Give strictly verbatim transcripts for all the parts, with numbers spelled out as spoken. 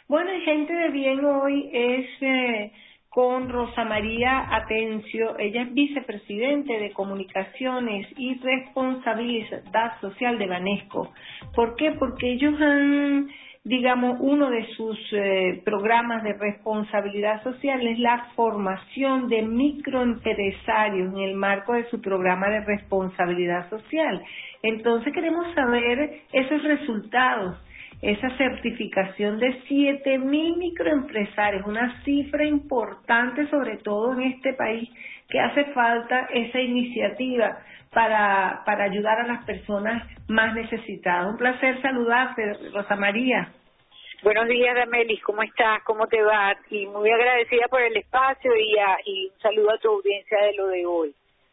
Bueno, y gente de bien hoy es eh, con Rosa María Atencio. Ella es vicepresidente de Comunicaciones y Responsabilidad Social de Banesco. ¿Por qué? Porque ellos han, digamos, uno de sus eh, programas de responsabilidad social es la formación de microempresarios en el marco de su programa de responsabilidad social. Entonces queremos saber esos resultados, esa certificación de siete mil microempresarios, una cifra importante sobre todo en este país que hace falta esa iniciativa para, para ayudar a las personas más necesitadas. Un placer saludarte, Rosa María. Buenos días, Damelis, ¿cómo estás? ¿Cómo te va? Y muy agradecida por el espacio y, a, y un saludo a tu audiencia de lo de hoy.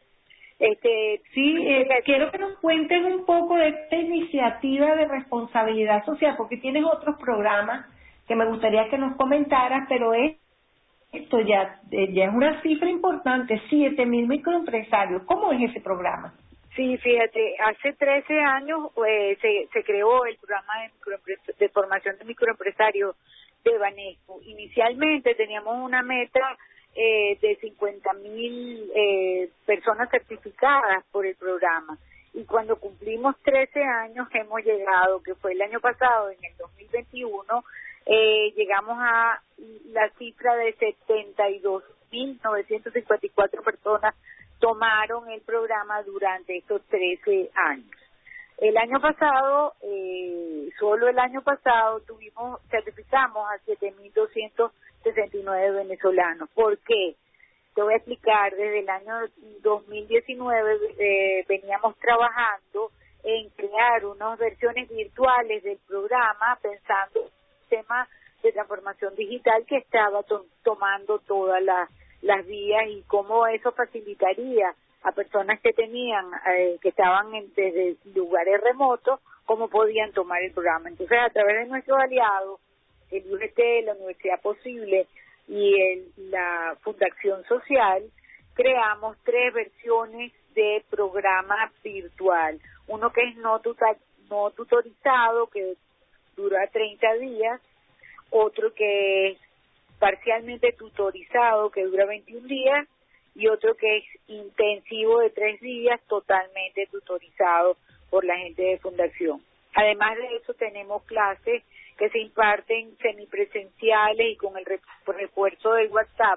Este, sí, eh, quiero que nos cuentes un poco de esta iniciativa de responsabilidad social, porque tienes otros programas que me gustaría que nos comentaras, pero es, esto ya, ya es una cifra importante, siete mil microempresarios. ¿Cómo es ese programa? Sí, fíjate, hace trece años eh, se, se creó el programa de, de formación de microempresarios de Banesco. Inicialmente teníamos una meta eh, de cincuenta mil eh, personas certificadas por el programa. Y cuando cumplimos trece años hemos llegado, que fue el año pasado, en el dos mil veintiuno, eh, llegamos a la cifra de setenta y dos mil novecientas cincuenta y cuatro personas tomaron el programa durante estos trece años. El año pasado, eh, solo el año pasado, tuvimos, certificamos a siete mil doscientos sesenta y nueve venezolanos. ¿Por qué? Te voy a explicar. Desde el año dos mil diecinueve eh, veníamos trabajando en crear unas versiones virtuales del programa, pensando en el tema de transformación digital que estaba to- tomando todas las las vías y cómo eso facilitaría a personas que tenían, eh, que estaban en, desde lugares remotos, cómo podían tomar el programa. Entonces, a través de nuestros aliados, el U G T, la Universidad Posible y el, la Fundación Social, creamos tres versiones de programa virtual. Uno que es no, tuta, no tutorizado, que dura treinta días, otro que es parcialmente tutorizado, que dura veintiún días, y otro que es intensivo de tres días, totalmente tutorizado por la gente de Fundación. Además de eso, tenemos clases que se imparten semipresenciales y con el refuerzo del WhatsApp,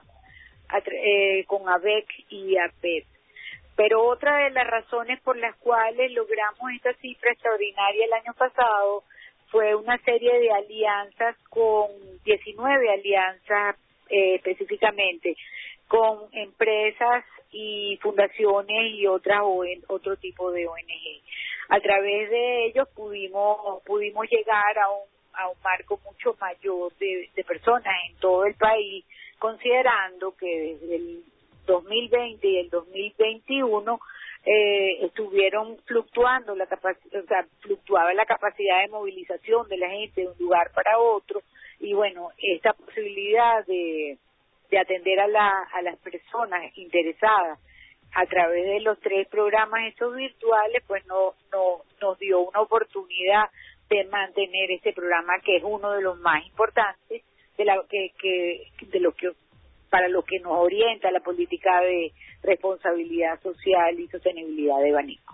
eh, con A B E C y A P E P. Pero otra de las razones por las cuales logramos esta cifra extraordinaria el año pasado fue una serie de alianzas con diecinueve alianzas eh, específicamente con empresas y fundaciones y otras o otro tipo de O N G. A través de ellos pudimos pudimos llegar a un a un marco mucho mayor de, de personas en todo el país, considerando que desde el dos mil veinte y el dos mil veintiuno Eh, estuvieron fluctuando la capacidad, o sea, fluctuaba la capacidad de movilización de la gente de un lugar para otro, y bueno, esta posibilidad de, de atender a la, a las personas interesadas a través de los tres programas estos virtuales, pues no, no nos dio una oportunidad de mantener este programa, que es uno de los más importantes de la que, que de lo que para lo que nos orienta la política de responsabilidad social y sostenibilidad de Banesco.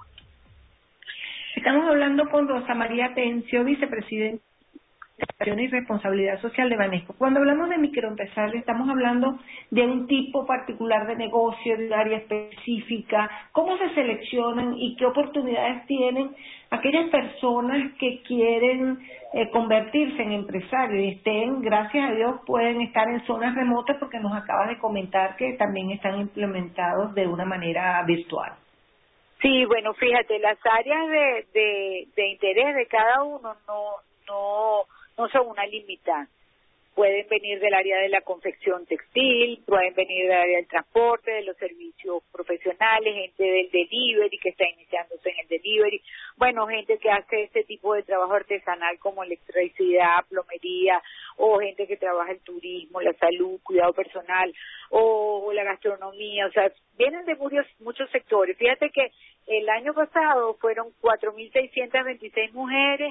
Estamos hablando con Rosa María Atencio, vicepresidenta y responsabilidad social de Banesco. Cuando hablamos de microempresarios, estamos hablando de un tipo particular de negocio, de un área específica. ¿Cómo se seleccionan y qué oportunidades tienen aquellas personas que quieren eh, convertirse en empresarios y estén, gracias a Dios, pueden estar en zonas remotas, porque nos acabas de comentar que también están implementados de una manera virtual? Sí, bueno, fíjate, las áreas de, de, de interés de cada uno no, no, no son una limitante. Pueden venir del área de la confección textil, pueden venir del área del transporte, de los servicios profesionales, gente del delivery que está iniciándose en el delivery, bueno, gente que hace este tipo de trabajo artesanal como electricidad, plomería, o gente que trabaja el turismo, la salud, cuidado personal, o, o la gastronomía, o sea, vienen de muchos, muchos sectores. Fíjate que el año pasado fueron cuatro mil seiscientas veintiséis mujeres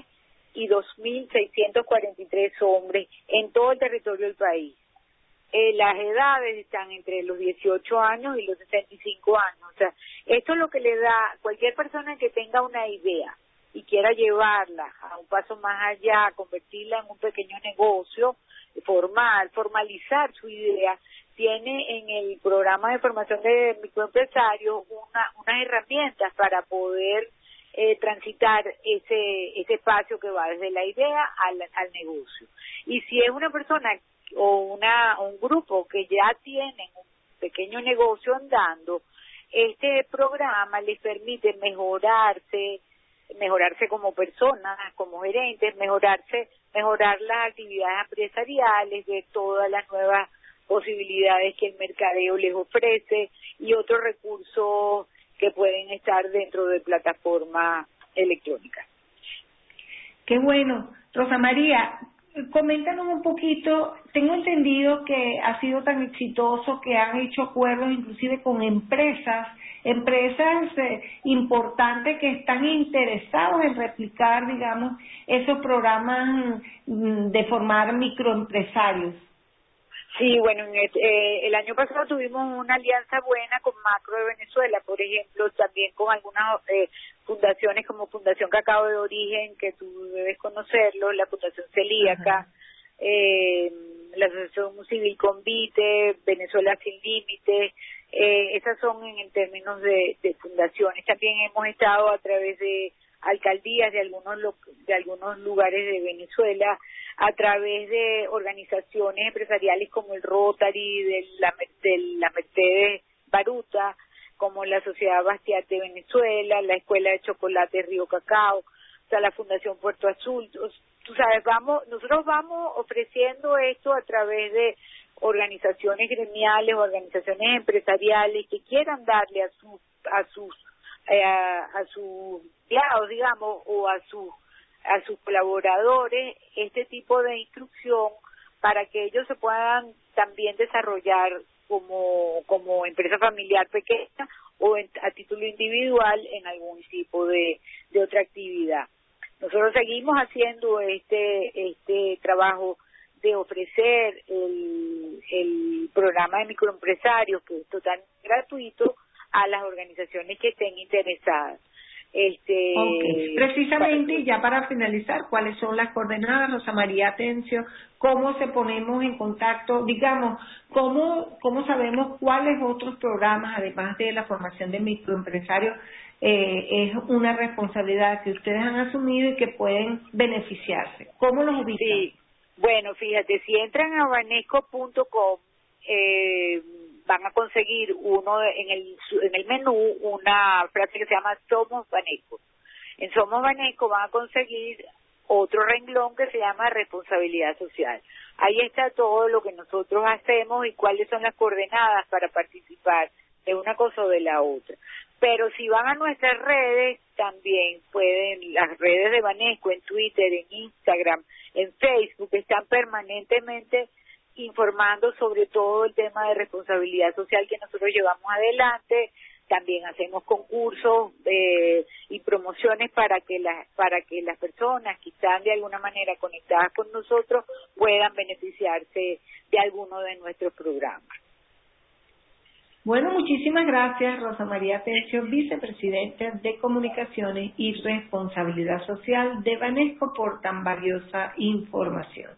y dos mil seiscientos cuarenta y tres hombres en todo el territorio del país. Eh, las edades están entre los dieciocho años y los sesenta y cinco años. O sea, esto es lo que le da a cualquier persona que tenga una idea y quiera llevarla a un paso más allá, convertirla en un pequeño negocio, formal, formalizar su idea, tiene en el programa de formación de microempresarios una, unas herramientas para poder eh, transitar ese ese espacio que va desde la idea al, al negocio. Y si es una persona o una un grupo que ya tienen un pequeño negocio andando, este programa les permite mejorarse, mejorarse como personas, como gerentes, mejorarse, mejorar las actividades empresariales, ver todas las nuevas posibilidades que el mercadeo les ofrece y otros recursos que pueden estar dentro de plataformas electrónicas. Qué bueno. Rosa María, coméntanos un poquito. Tengo entendido que ha sido tan exitoso que han hecho acuerdos inclusive con empresas, empresas eh, importantes que están interesados en replicar, digamos, esos programas mm, de formar microempresarios. Sí, bueno, en el, eh, el año pasado tuvimos una alianza buena con Macro de Venezuela, por ejemplo, también con algunas eh, fundaciones como Fundación Cacao de Origen, que tú debes conocerlo, la Fundación Celíaca, eh, la Asociación Civil Convite, Venezuela Sin Límites, eh, esas son en, en términos de, de fundaciones. También hemos estado a través de alcaldías de algunos de algunos lugares de Venezuela, a través de organizaciones empresariales como el Rotary de la, de la Mercedes Baruta, como la Sociedad Bastiat de Venezuela, la Escuela de Chocolate Río Cacao, o sea, la Fundación Puerto Azul. Tú sabes, vamos, nosotros vamos ofreciendo esto a través de organizaciones gremiales, organizaciones empresariales que quieran darle a sus a sus eh, a, a sus empleados, digamos, o a sus a sus colaboradores este tipo de instrucción para que ellos se puedan también desarrollar como como empresa familiar pequeña o en, a título individual en algún tipo de, de otra actividad. Nosotros seguimos haciendo este este trabajo de ofrecer el, el programa de microempresarios, que es totalmente gratuito, a las organizaciones que estén interesadas. Este, okay. Precisamente, para... ya para finalizar, ¿cuáles son las coordenadas, Rosa María Atencio? ¿Cómo se ponemos en contacto? Digamos, ¿cómo, cómo sabemos cuáles otros programas, además de la formación de microempresarios, eh, es una responsabilidad que ustedes han asumido y que pueden beneficiarse? ¿Cómo los ubican? Sí, bueno, fíjate, si entran a banesco punto com, eh, van a conseguir uno en el en el menú una frase que se llama Somos Banesco. En Somos Banesco van a conseguir otro renglón que se llama Responsabilidad Social. Ahí está todo lo que nosotros hacemos y cuáles son las coordenadas para participar de una cosa o de la otra. Pero si van a nuestras redes, también pueden, las redes de Banesco, en Twitter, en Instagram, en Facebook, están permanentemente informando sobre todo el tema de responsabilidad social que nosotros llevamos adelante. También hacemos concursos eh, y promociones para que las para que las personas que están de alguna manera conectadas con nosotros puedan beneficiarse de alguno de nuestros programas. Bueno, muchísimas gracias, Rosa María Atencio, vicepresidenta de Comunicaciones y Responsabilidad Social de Banesco, por tan valiosa información.